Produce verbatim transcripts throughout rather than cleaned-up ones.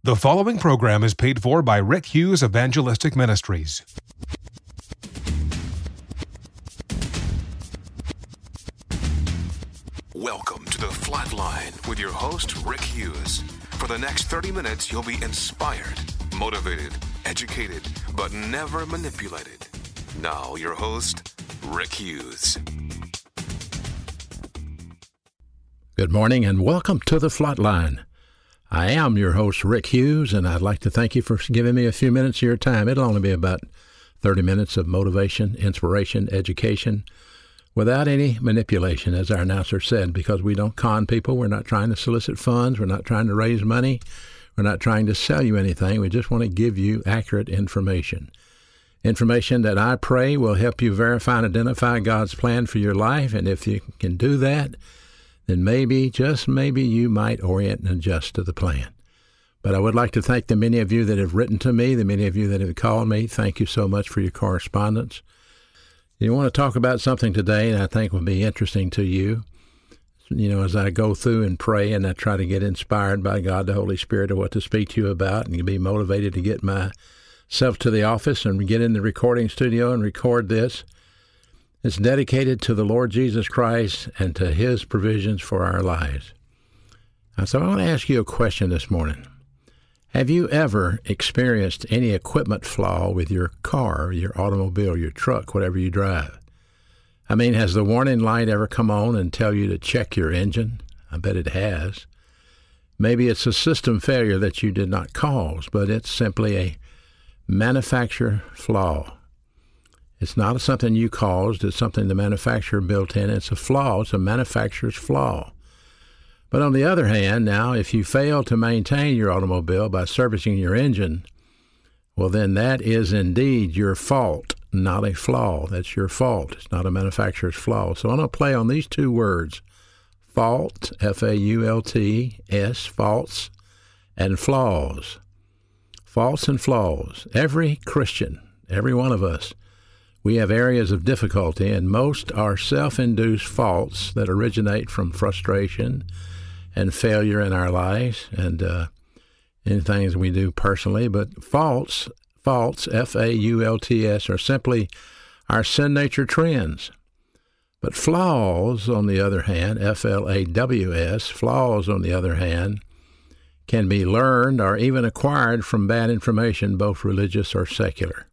The following program is paid for by Rick Hughes Evangelistic Ministries. Welcome to The Flatline with your host, Rick Hughes. For the next thirty minutes, you'll be inspired, motivated, educated, but never manipulated. Now, your host, Rick Hughes. Good morning and welcome to The Flatline. I am your host, Rick Hughes, and I'd like to thank you for giving me a few minutes of your time. It'll only be about thirty minutes of motivation, inspiration, education, without any manipulation, as our announcer said, because we don't con people. We're not trying to solicit funds. We're not trying to raise money. We're not trying to sell you anything. We just want to give you accurate information. Information that I pray will help you verify and identify God's plan for your life, and if you can do that, then maybe, just maybe, you might orient and adjust to the plan. But I would like to thank the many of you that have written to me, the many of you that have called me. Thank you so much for your correspondence. You want to talk about something today that I think will be interesting to you. You know, as I go through and pray and I try to get inspired by God, the Holy Spirit, of what to speak to you about, and be motivated to get myself to the office and get in the recording studio and record this. It's dedicated to the Lord Jesus Christ and to His provisions for our lives. So I want to ask you a question this morning. Have you ever experienced any equipment flaw with your car, your automobile, your truck, whatever you drive? I mean, has the warning light ever come on and tell you to check your engine? I bet it has. Maybe it's a system failure that you did not cause, but it's simply a manufacturer flaw. It's not something you caused. It's something the manufacturer built in. It's a flaw. It's a manufacturer's flaw. But on the other hand, now, if you fail to maintain your automobile by servicing your engine, well, then that is indeed your fault, not a flaw. That's your fault. It's not a manufacturer's flaw. So I'm going to play on these two words, fault, F A U L T S, faults, and flaws. Faults and flaws. Every Christian, every one of us, we have areas of difficulty, and most are self-induced faults that originate from frustration and failure in our lives and uh, in things we do personally. But faults, faults, F A U L T S, are simply our sin nature trends. But flaws, on the other hand, F L A W S, flaws, on the other hand, can be learned or even acquired from bad information, both religious or secular.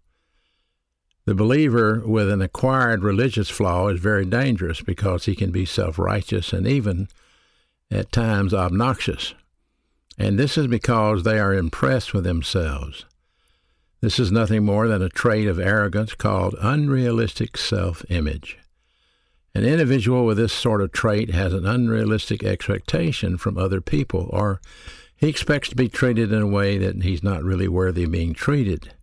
The believer with an acquired religious flaw is very dangerous because he can be self-righteous and even, at times, obnoxious. And this is because they are impressed with themselves. This is nothing more than a trait of arrogance called unrealistic self-image. An individual with this sort of trait has an unrealistic expectation from other people, or he expects to be treated in a way that he's not really worthy of being treated.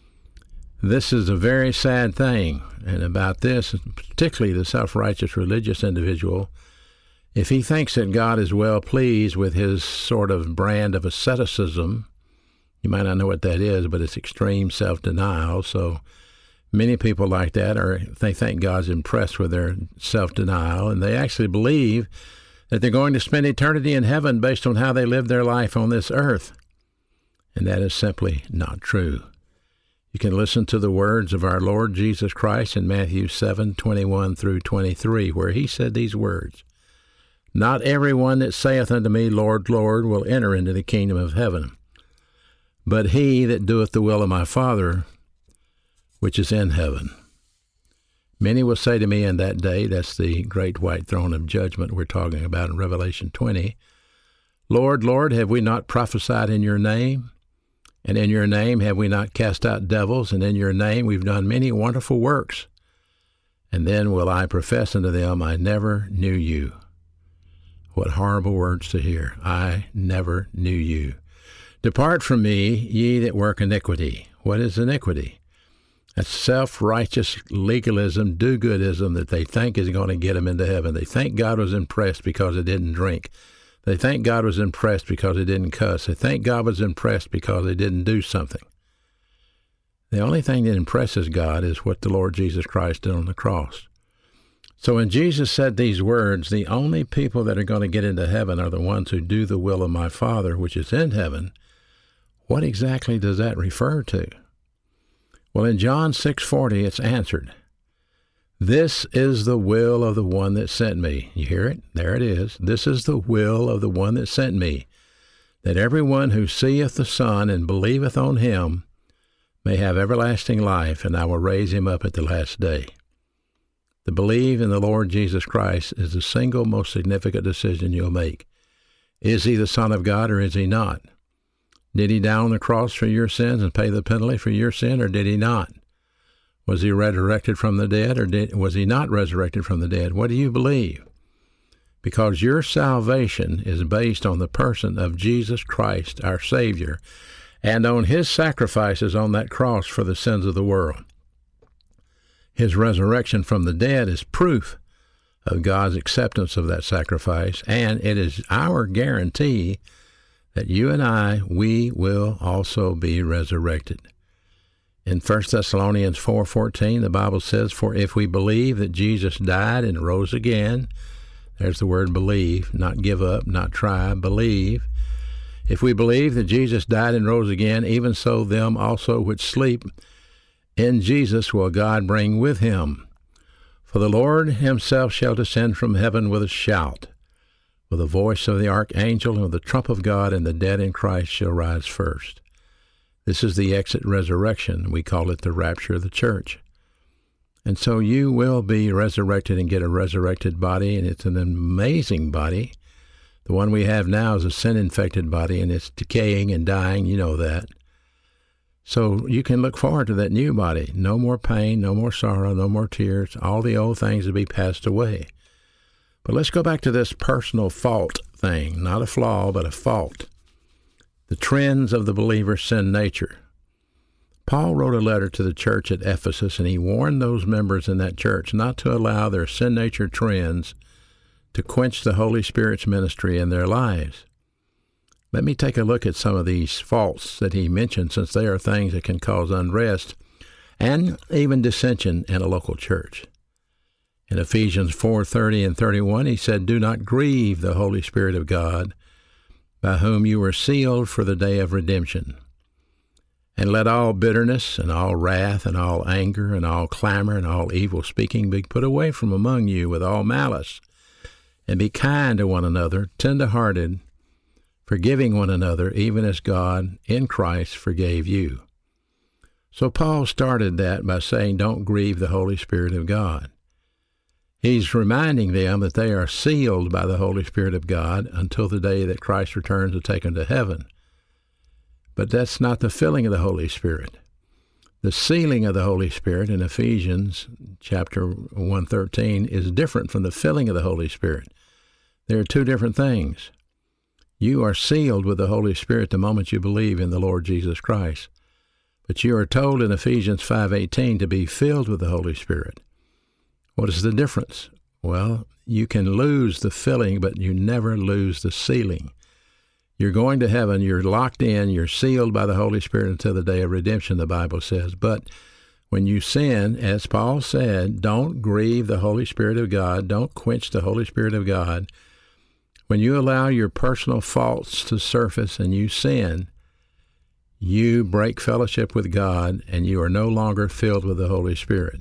This is a very sad thing, and about this, particularly the self-righteous religious individual, if he thinks that God is well pleased with his sort of brand of asceticism, you might not know what that is, but it's extreme self-denial, so many people like that are, they think God's impressed with their self-denial, and they actually believe that they're going to spend eternity in heaven based on how they live their life on this earth, and that is simply not true. You can listen to the words of our Lord Jesus Christ in Matthew seven, twenty-one through twenty-three, where he said these words, "Not every one that saith unto me, Lord, Lord, will enter into the kingdom of heaven, but he that doeth the will of my Father, which is in heaven. Many will say to me in that day," that's the great white throne of judgment we're talking about in Revelation twenty, "Lord, Lord, have we not prophesied in your name? And in your name have we not cast out devils? And in your name we've done many wonderful works. And then will I profess unto them, I never knew you." What horrible words to hear. I never knew you. "Depart from me, ye that work iniquity." What is iniquity? That's self-righteous legalism, do-goodism that they think is going to get them into heaven. They think God was impressed because they didn't drink. They think God was impressed because they didn't cuss. They think God was impressed because they didn't do something. The only thing that impresses God is what the Lord Jesus Christ did on the cross. So when Jesus said these words, the only people that are going to get into heaven are the ones who do the will of my Father, which is in heaven, What exactly does that refer to? Well, in John six forty, it's answered. This is the will of the one that sent me. You hear it? There it is. This is the will of the one that sent me, that everyone who seeth the Son and believeth on him may have everlasting life, and I will raise him up at the last day. To believe in the Lord Jesus Christ is the single most significant decision you'll make. Is he the Son of God or is he not? Did he die on the cross for your sins and pay the penalty for your sin, or did he not? Was he resurrected from the dead, or did, was he not resurrected from the dead? What do you believe? Because your salvation is based on the person of Jesus Christ, our Savior, and on his sacrifices on that cross for the sins of the world. His resurrection from the dead is proof of God's acceptance of that sacrifice, and it is our guarantee that you and I, we will also be resurrected. In First Thessalonians four fourteen, the Bible says, "For if we believe that Jesus died and rose again," there's the word believe, not give up, not try, believe. "If we believe that Jesus died and rose again, even so them also which sleep in Jesus will God bring with him. For the Lord himself shall descend from heaven with a shout, with the voice of the archangel, and with the trump of God, and the dead in Christ shall rise first." This is the exit resurrection. We call it the rapture of the church. And so you will be resurrected and get a resurrected body, and it's an amazing body. The one we have now is a sin-infected body, and it's decaying and dying. You know that. So you can look forward to that new body. No more pain, no more sorrow, no more tears. All the old things will be passed away. But let's go back to this personal fault thing. Not a flaw, but a fault. The trends of the believer's sin nature. Paul wrote a letter to the church at Ephesus, and he warned those members in that church not to allow their sin nature trends to quench the Holy Spirit's ministry in their lives. Let me take a look at some of these faults that he mentioned, since they are things that can cause unrest and even dissension in a local church. In Ephesians four thirty and thirty-one, he said, "Do not grieve the Holy Spirit of God, by whom you were sealed for the day of redemption. And let all bitterness and all wrath and all anger and all clamor and all evil speaking be put away from among you with all malice. And be kind to one another, tender-hearted, forgiving one another, even as God in Christ forgave you." So Paul started that by saying, don't grieve the Holy Spirit of God. He's reminding them that they are sealed by the Holy Spirit of God until the day that Christ returns to take them to heaven. But that's not the filling of the Holy Spirit. The sealing of the Holy Spirit in Ephesians chapter one thirteen is different from the filling of the Holy Spirit. There are two different things. You are sealed with the Holy Spirit the moment you believe in the Lord Jesus Christ. But you are told in Ephesians five eighteen to be filled with the Holy Spirit. What is the difference? Well, you can lose the filling, but you never lose the sealing. You're going to heaven, you're locked in, you're sealed by the Holy Spirit until the day of redemption, the Bible says. But when you sin, as Paul said, don't grieve the Holy Spirit of God, don't quench the Holy Spirit of God. When you allow your personal faults to surface and you sin, you break fellowship with God, and you are no longer filled with the Holy Spirit.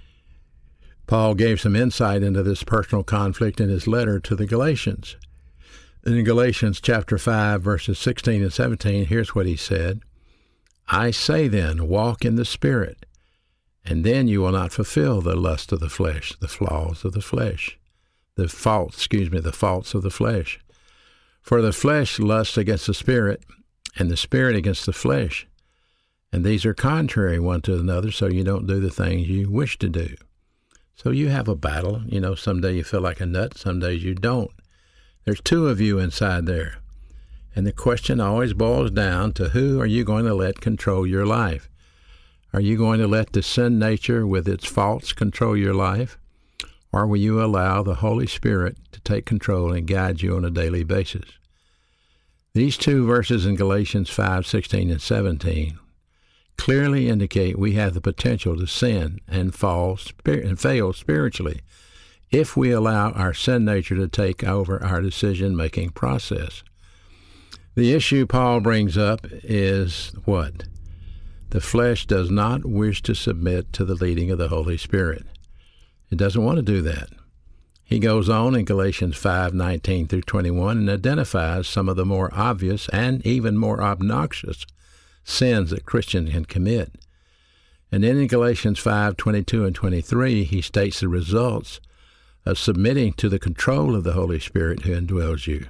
Paul gave some insight into this personal conflict in his letter to the Galatians. In Galatians chapter five, verses sixteen and seventeen, here's what he said. "I say then, walk in the Spirit, and then you will not fulfill the lust of the flesh," the flaws of the flesh, the faults, excuse me, the faults of the flesh. "For the flesh lusts against the Spirit, and the Spirit against the flesh. And these are contrary one to another, so you don't do the things you wish to do." So you have a battle. You know, some day you feel like a nut, some days you don't. There's two of you inside there. And the question always boils down to, who are you going to let control your life? Are you going to let the sin nature with its faults control your life? Or will you allow the Holy Spirit to take control and guide you on a daily basis? These two verses in Galatians five sixteen and seventeen clearly indicate we have the potential to sin and fall and fail spiritually if we allow our sin nature to take over our decision-making process. The issue Paul brings up is what? The flesh does not wish to submit to the leading of the Holy Spirit. It doesn't want to do that. He goes on in Galatians five nineteen through twenty-one and identifies some of the more obvious and even more obnoxious sins that Christians can commit. And then in Galatians five twenty-two and twenty-three, he states the results of submitting to the control of the Holy Spirit who indwells you.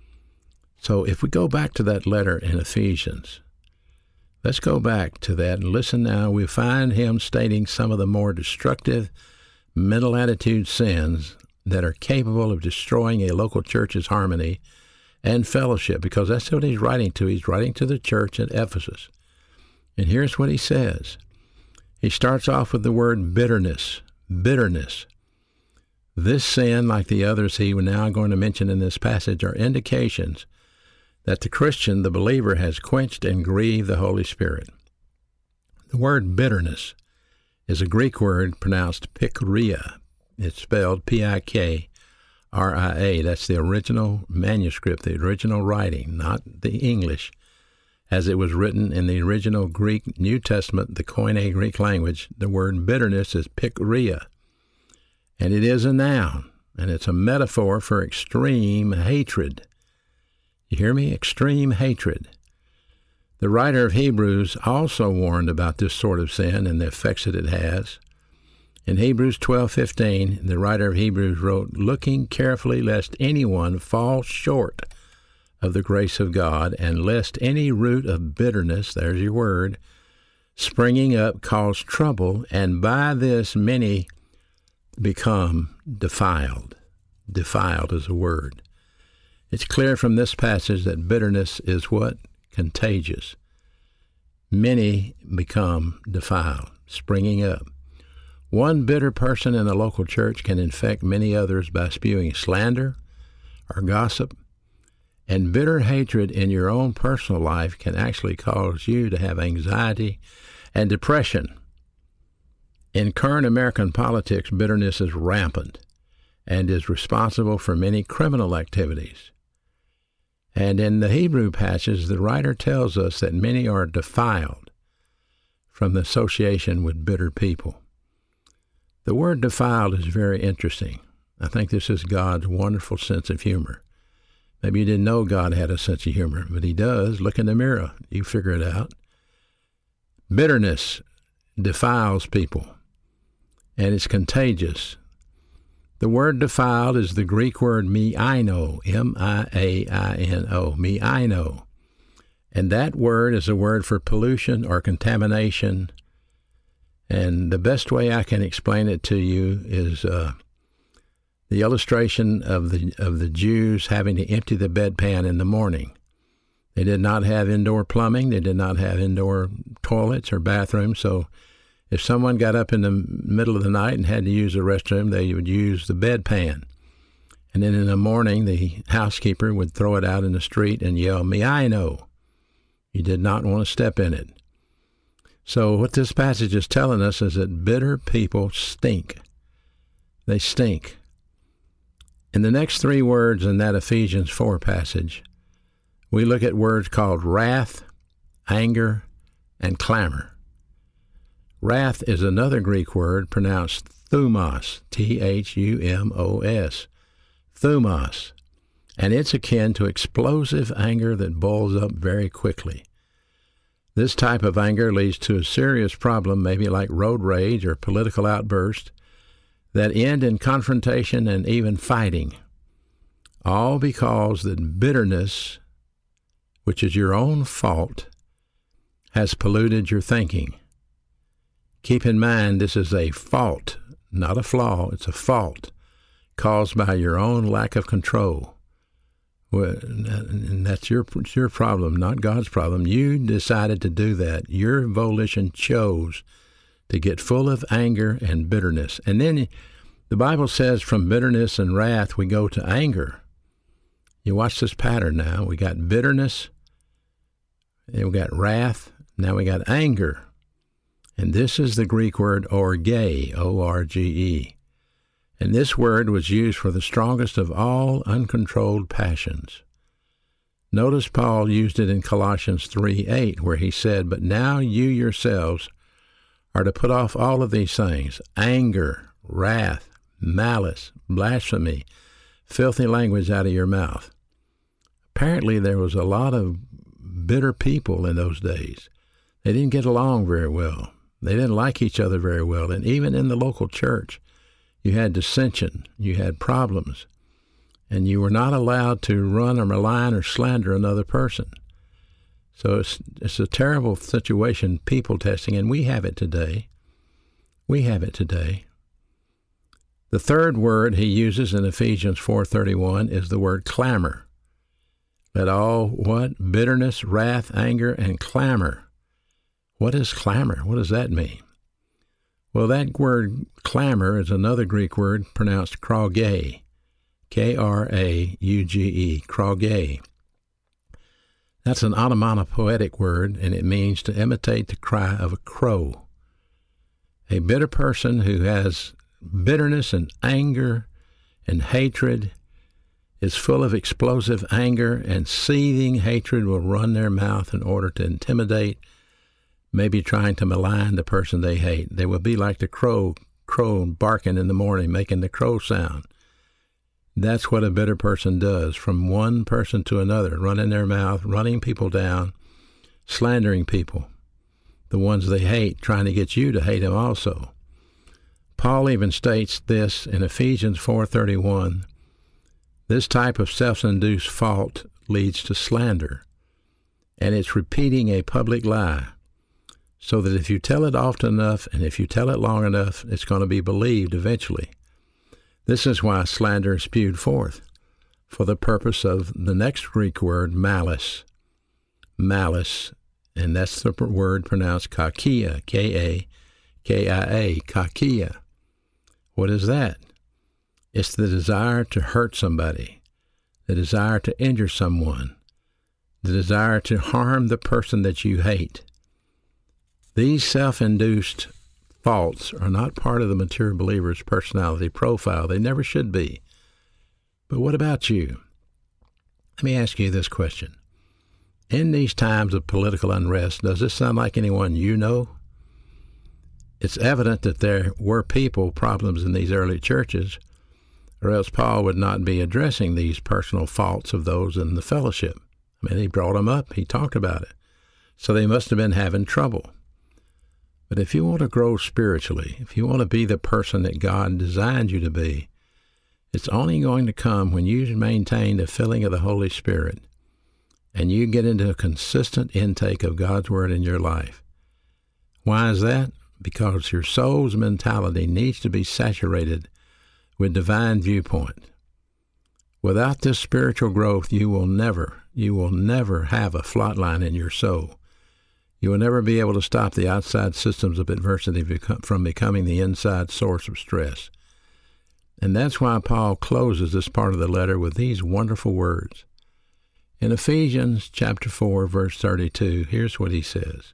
So if we go back to that letter in Ephesians, let's go back to that and listen now. We find him stating some of the more destructive mental attitude sins that are capable of destroying a local church's harmony and fellowship, because that's what he's writing to. He's writing to the church at Ephesus. And here's what he says. He starts off with the word bitterness. Bitterness. This sin, like the others he was now going to mention in this passage, are indications that the Christian, the believer, has quenched and grieved the Holy Spirit. The word bitterness is a Greek word pronounced pikria. It's spelled P I K R I A. That's the original manuscript, the original writing, not the English, as it was written in the original Greek New Testament, the Koine Greek language. The word bitterness is pikria, and it is a noun, and it's a metaphor for extreme hatred. You hear me? Extreme hatred. The writer of Hebrews also warned about this sort of sin and the effects that it has. In Hebrews twelve fifteen, the writer of Hebrews wrote, "Looking carefully lest anyone fall short of the grace of God, and lest any root of bitterness," there's your word, "springing up cause trouble, and by this many become defiled." Defiled is a word. It's clear from this passage that bitterness is what? Contagious. Many become defiled, springing up. One bitter person in a local church can infect many others by spewing slander or gossip, and bitter hatred in your own personal life can actually cause you to have anxiety and depression. In current American politics, bitterness is rampant and is responsible for many criminal activities. And in the Hebrew passage, the writer tells us that many are defiled from the association with bitter people. The word defiled is very interesting. I think this is God's wonderful sense of humor. Maybe you didn't know God had a sense of humor, but he does. Look in the mirror. You figure it out. Bitterness defiles people, and it's contagious. The word defiled is the Greek word miaino, M I A I N O, miaino. And that word is a word for pollution or contamination. And the best way I can explain it to you is uh, the illustration of the of the Jews having to empty the bedpan in the morning. They did not have indoor plumbing. They did not have indoor toilets or bathrooms. So if someone got up in the middle of the night and had to use the restroom, they would use the bedpan. And then in the morning, the housekeeper would throw it out in the street and yell, "Miaino." You did not want to step in it. So what this passage is telling us is that bitter people stink. They stink. In the next three words in that Ephesians four passage, we look at words called wrath, anger, and clamor. Wrath is another Greek word pronounced thumos, T H U M O S, thumos, and it's akin to explosive anger that boils up very quickly. This type of anger leads to a serious problem, maybe like road rage or political outburst, that end in confrontation and even fighting, all because that bitterness, which is your own fault, has polluted your thinking. Keep in mind, this is a fault, not a flaw. It's a fault caused by your own lack of control. Well, and that's your your problem, not God's problem. You decided to do that. Your volition chose to get full of anger and bitterness. And then the Bible says from bitterness and wrath, we go to anger. You watch this pattern now. We got bitterness, and we got wrath, now we got anger. And this is the Greek word orge, O R G E. And this word was used for the strongest of all uncontrolled passions. Notice Paul used it in Colossians three eight, where he said, "But now you yourselves are to put off all of these things, anger, wrath, malice, blasphemy, filthy language out of your mouth." Apparently there was a lot of bitter people in those days. They didn't get along very well. They didn't like each other very well. And even in the local church, you had dissension, you had problems, and you were not allowed to run or malign or slander another person. So it's, it's a terrible situation, people testing, and we have it today. We have it today. The third word he uses in Ephesians four thirty-one is the word clamor. Let all what? Bitterness, wrath, anger, and clamor. What is clamor? What does that mean? Well, that word clamor is another Greek word pronounced krauge, K R A U G E, krauge. That's an onomatopoetic word, and it means to imitate the cry of a crow. A bitter person who has bitterness and anger and hatred is full of explosive anger, and seething hatred will run their mouth in order to intimidate, maybe trying to malign the person they hate. They will be like the crow, crow barking in the morning, making the crow sound. That's what a bitter person does, from one person to another, running their mouth, running people down, slandering people, the ones they hate, trying to get you to hate them also. Paul even states this in Ephesians four thirty-one. This type of self-induced fault leads to slander, and it's repeating a public lie, so that if you tell it often enough and if you tell it long enough, it's going to be believed eventually. This is why slander is spewed forth, for the purpose of the next Greek word, malice. Malice, and that's the word pronounced kakia, K A K I A, kakia. What is that? It's the desire to hurt somebody, the desire to injure someone, the desire to harm the person that you hate. These self-induced faults are not part of the mature believer's personality profile. They never should be. But what about you? Let me ask you this question. In these times of political unrest, does this sound like anyone you know? It's evident that there were people problems in these early churches, or else Paul would not be addressing these personal faults of those in the fellowship. I mean, he brought them up. He talked about it. So they must have been having trouble. But if you want to grow spiritually, if you want to be the person that God designed you to be, it's only going to come when you maintain the filling of the Holy Spirit and you get into a consistent intake of God's Word in your life. Why is that? Because your soul's mentality needs to be saturated with divine viewpoint. Without this spiritual growth, you will never, you will never have a flat line in your soul. You will never be able to stop the outside systems of adversity from becoming the inside source of stress. And that's why Paul closes this part of the letter with these wonderful words. In Ephesians chapter four, verse thirty-two, here's what he says.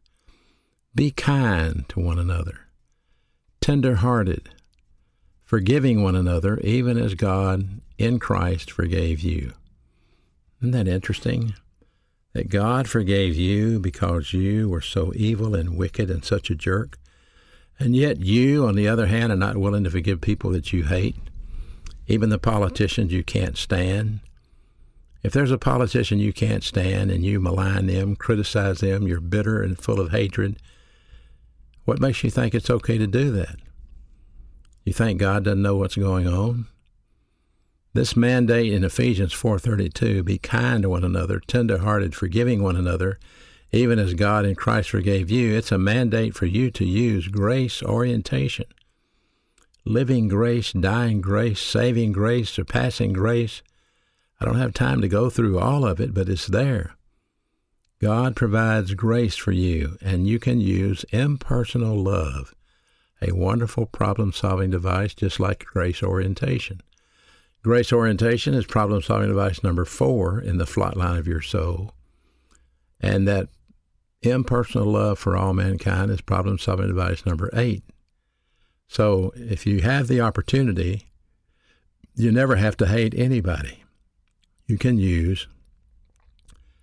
Be kind to one another, tender-hearted, forgiving one another, even as God in Christ forgave you. Isn't that interesting? That God forgave you because you were so evil and wicked and such a jerk. And yet you, on the other hand, are not willing to forgive people that you hate, even the politicians you can't stand. If there's a politician you can't stand and you malign them, criticize them, you're bitter and full of hatred, what makes you think it's okay to do that? You think God doesn't know what's going on? This mandate in Ephesians four thirty-two, be kind to one another, tender-hearted, forgiving one another, even as God in Christ forgave you, it's a mandate for you to use grace orientation. Living grace, dying grace, saving grace, surpassing grace. I don't have time to go through all of it, but it's there. God provides grace for you, and you can use impersonal love, a wonderful problem-solving device just like grace orientation. Grace orientation is problem-solving device number four in the flat line of your soul. And that impersonal love for all mankind is problem-solving device number eight. So if you have the opportunity, you never have to hate anybody. You can use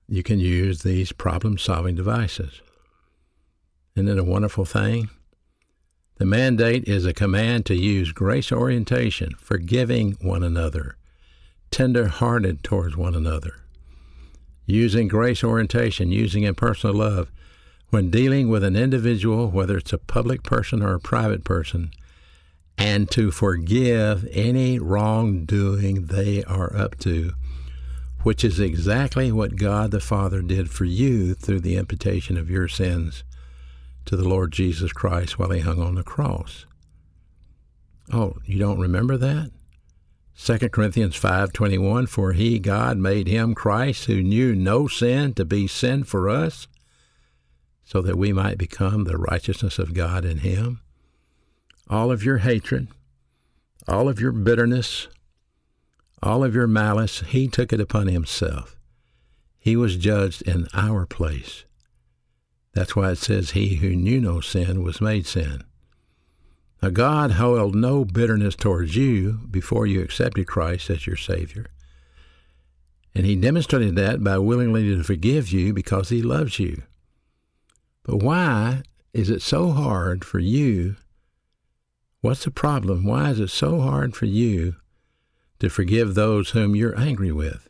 you can use these problem-solving devices. Isn't it a wonderful thing? The mandate is a command to use grace orientation, forgiving one another, tender-hearted towards one another. Using grace orientation, using impersonal love, when dealing with an individual, whether it's a public person or a private person, and to forgive any wrongdoing they are up to, which is exactly what God the Father did for you through the imputation of your sins to the Lord Jesus Christ while he hung on the cross. Oh, you don't remember that? Second Corinthians five twenty-one, for he, God, made him, Christ, who knew no sin, to be sin for us, so that we might become the righteousness of God in him. All of your hatred, all of your bitterness, all of your malice, he took it upon himself. He was judged in our place. That's why it says he who knew no sin was made sin. Now, God held no bitterness towards you before you accepted Christ as your Savior. And he demonstrated that by willingly to forgive you because he loves you. But why is it so hard for you? What's the problem? Why is it so hard for you to forgive those whom you're angry with?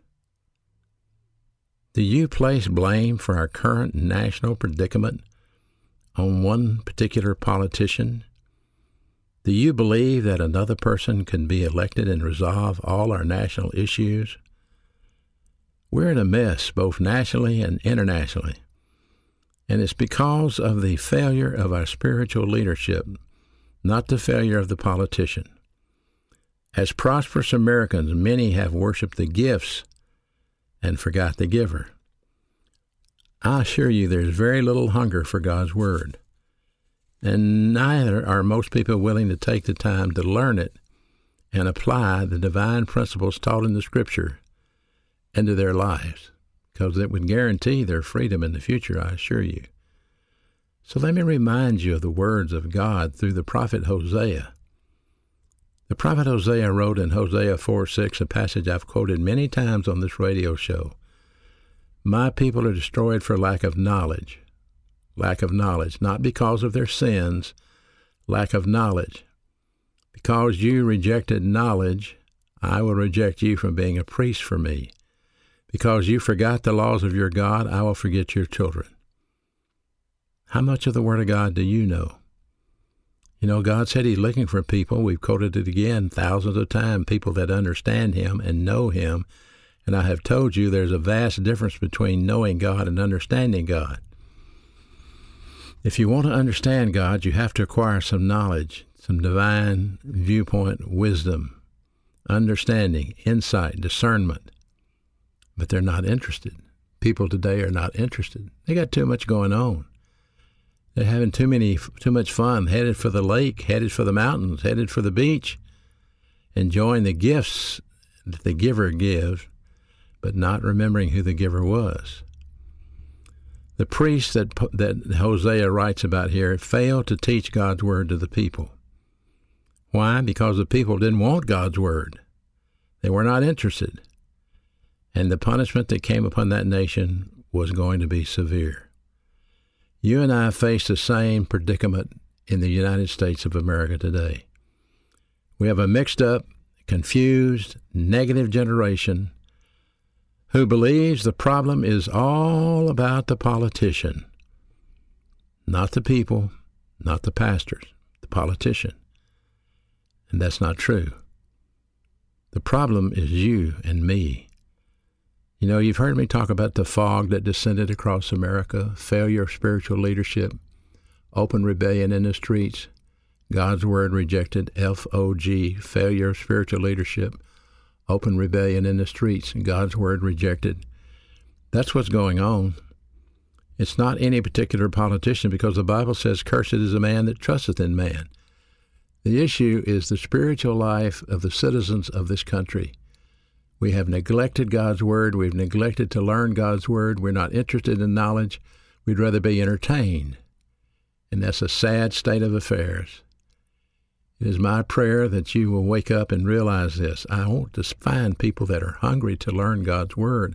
Do you place blame for our current national predicament on one particular politician? Do you believe that another person can be elected and resolve all our national issues? We're in a mess, both nationally and internationally, and it's because of the failure of our spiritual leadership, not the failure of the politician. As prosperous Americans, many have worshiped the gifts and forgot the giver. I assure you there's very little hunger for God's Word, and neither are most people willing to take the time to learn it and apply the divine principles taught in the Scripture into their lives, because it would guarantee their freedom in the future, I assure you. So let me remind you of the words of God through the prophet Hosea. The prophet Hosea wrote in Hosea four six, a passage I've quoted many times on this radio show, my people are destroyed for lack of knowledge. Lack of knowledge, not because of their sins, lack of knowledge. Because you rejected knowledge, I will reject you from being a priest for me. Because you forgot the laws of your God, I will forget your children. How much of the Word of God do you know? You know, God said he's looking for people, we've quoted it again thousands of times, people that understand him and know him. And I have told you there's a vast difference between knowing God and understanding God. If you want to understand God, you have to acquire some knowledge, some divine viewpoint, wisdom, understanding, insight, discernment. But they're not interested. People today are not interested. They got too much going on. They're having too many, too much fun, headed for the lake, headed for the mountains, headed for the beach, enjoying the gifts that the giver gives, but not remembering who the giver was. The priest that that Hosea writes about here failed to teach God's word to the people. Why? Because the people didn't want God's word. They were not interested. And the punishment that came upon that nation was going to be severe. You and I face the same predicament in the United States of America today. We have a mixed up, confused, negative generation who believes the problem is all about the politician, not the people, not the pastors, the politician. And that's not true. The problem is you and me. You know, you've heard me talk about the fog that descended across America, failure of spiritual leadership, open rebellion in the streets, God's word rejected, F O G, failure of spiritual leadership, open rebellion in the streets, God's word rejected. That's what's going on. It's not any particular politician, because the Bible says, cursed is the man that trusteth in man. The issue is the spiritual life of the citizens of this country. We have neglected God's word. We've neglected to learn God's word. We're not interested in knowledge. We'd rather be entertained. And that's a sad state of affairs. It is my prayer that you will wake up and realize this. I want to find people that are hungry to learn God's word.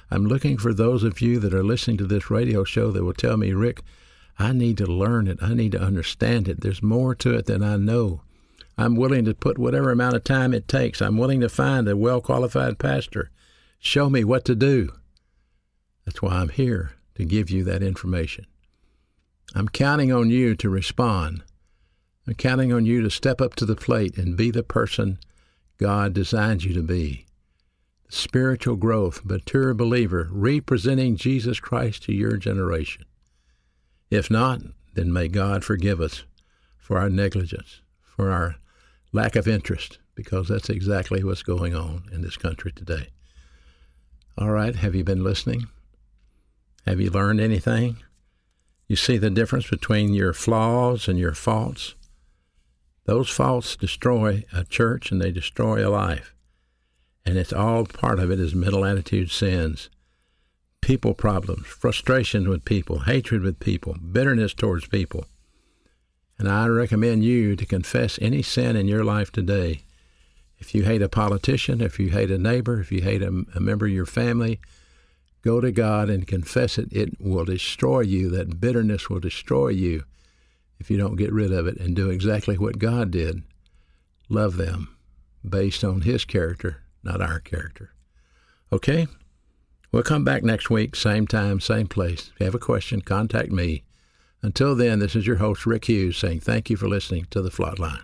I'm looking for those of you that are listening to this radio show that will tell me, Rick, I need to learn it. I need to understand it. There's more to it than I know. I'm willing to put whatever amount of time it takes. I'm willing to find a well-qualified pastor. Show me what to do. That's why I'm here, to give you that information. I'm counting on you to respond. I'm counting on you to step up to the plate and be the person God designed you to be. Spiritual growth, mature believer, representing Jesus Christ to your generation. If not, then may God forgive us for our negligence, for our lack of interest, because that's exactly what's going on in this country today. All right, have you been listening? Have you learned anything? You see the difference between your flaws and your faults? Those faults destroy a church and they destroy a life. And it's all part of it is mental attitude sins, people problems, frustration with people, hatred with people, bitterness towards people. And I recommend you to confess any sin in your life today. If you hate a politician, if you hate a neighbor, if you hate a, a member of your family, go to God and confess it. It will destroy you. That bitterness will destroy you if you don't get rid of it and do exactly what God did. Love them based on His character, not our character. Okay? We'll come back next week, same time, same place. If you have a question, contact me. Until then, this is your host, Rick Hughes, saying thank you for listening to The Flatline.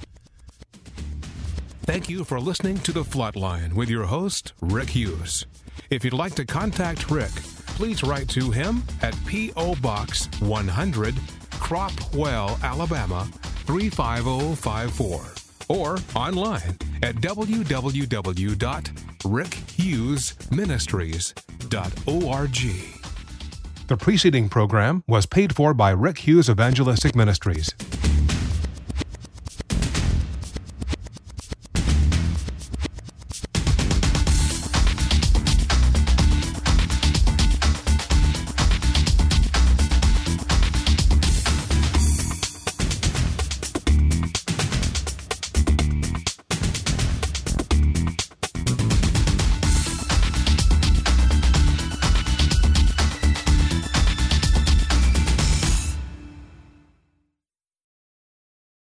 Thank you for listening to The Flatline with your host, Rick Hughes. If you'd like to contact Rick, please write to him at P O. Box one hundred, Cropwell, Alabama, three five zero five four, or online at w w w dot rick hughes ministries dot org. The preceding program was paid for by Rick Hughes Evangelistic Ministries.